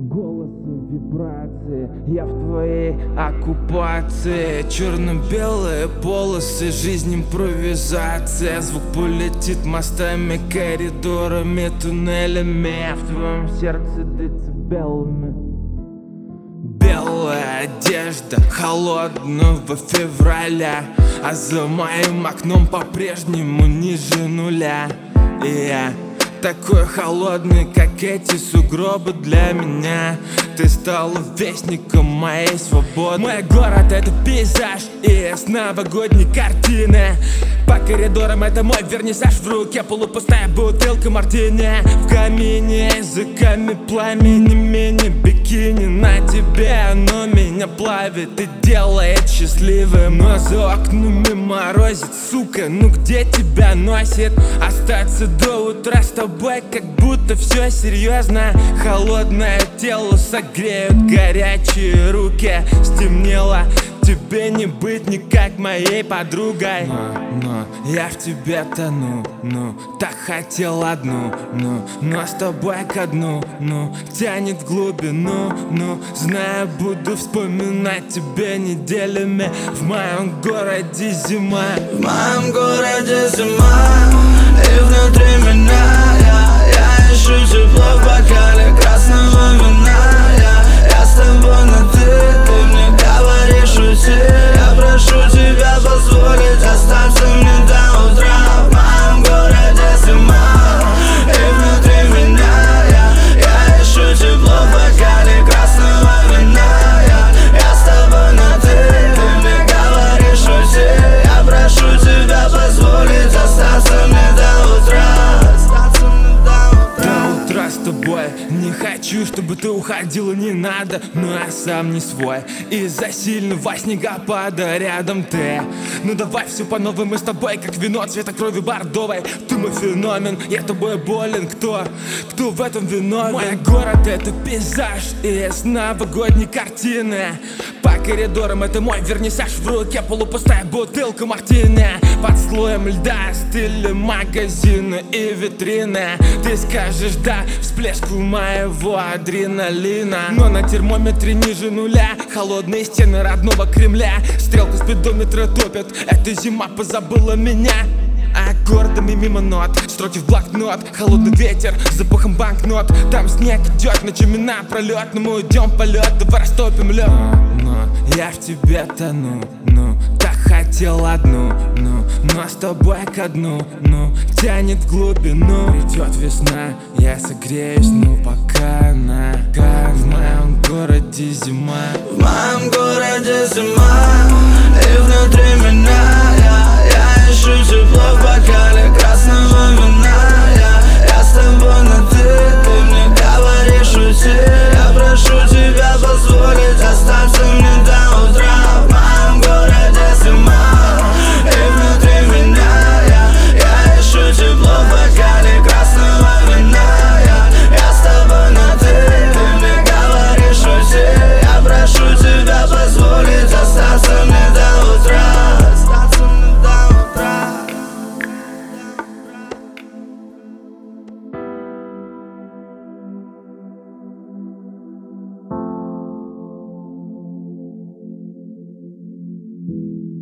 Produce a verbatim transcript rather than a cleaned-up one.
голос и вибрации, я в твоей оккупации. Черно-белые полосы, жизнь импровизация. Звук полетит мостами, коридорами, туннелями, в твоем сердце децибелами. Белая одежда холодного февраля, а за моим окном по-прежнему ниже нуля. И я такой холодный, как эти сугробы для меня. Ты стала вестником моей свободы. Мой город — это пейзаж из новогодней картины. По коридорам это мой вернисаж, в руке полупустая бутылка мартини. В камине языками пламени, мини-бикини на тебе оно меня плавит и делает счастливым. Но за окнами морозит, сука, ну где тебя носит? Остаться до утра с тобой, как будто все серьезно. Холодное тело согреют горячие руки. Стемнело, тебе не быть никак моей подругой. Но, но я в тебе тону, ну, так хотел одну, ну, но с тобой ко дну, ну, тянет в глубину, ну, знаю, буду вспоминать тебя неделями. В моем городе зима, в моем городе зима, и внутри меня я, я ищу тепло в бокале красного вина. Я, я с тобой на ты, ты мне говоришь уйти. Я прошу тебя позволить остаться мне до утра. В моем городе зима, и внутри меня я, я ищу тепло в бокале красного вина. Я, я с тобой на ты, ты мне говоришь уйти. Я прошу тебя позволить остаться мне до утра. до утра с тобой. Не хочу, чтобы ты уходила, не надо, но я сам не свой. Из-за сильного снегопада рядом ты. Ну давай все по новой, мы с тобой как вино цвета крови бордовой. Ты мой феномен, я тобой болен. Кто, кто в этом виновен? Мой город — это пейзаж из новогодней картины. По коридорам это мой вернисаж, в руке полупустая бутылка мартини. Под слоем льда стыли магазины и витрины. Ты скажешь да всплеску моего адреналина, но на термометре ниже нуля. Холодные стены родного Кремля, стрелку спидометра топят. Эта зима позабыла меня. Аккордами мимо нот, строки в блокнот. Холодный ветер с запахом банкнот. Там снег идет ночами напролет, но мы уйдем в полет, давай растопим лед. Но, но я в тебе тону, ну, так хотел одну, ну, но с тобой ко дну, ну, тянет в глубину. Придет весна, я согреюсь, ну пока она. В моем городе зима, в моем городе зима, и внутри меня я, я ищу тепло в бокале красного вина. Я, я с тобой на ты, ты мне говоришь уйти. Я прошу тебя позволить остаться мне до утра. В моем городе зима, и внутри меня я, я ищу тепло в бокале красного вина. Я, я с тобой на ты, ты мне говоришь уйти. Я прошу тебя позволить остаться мне до утра. Остаться мне до утра. thank you.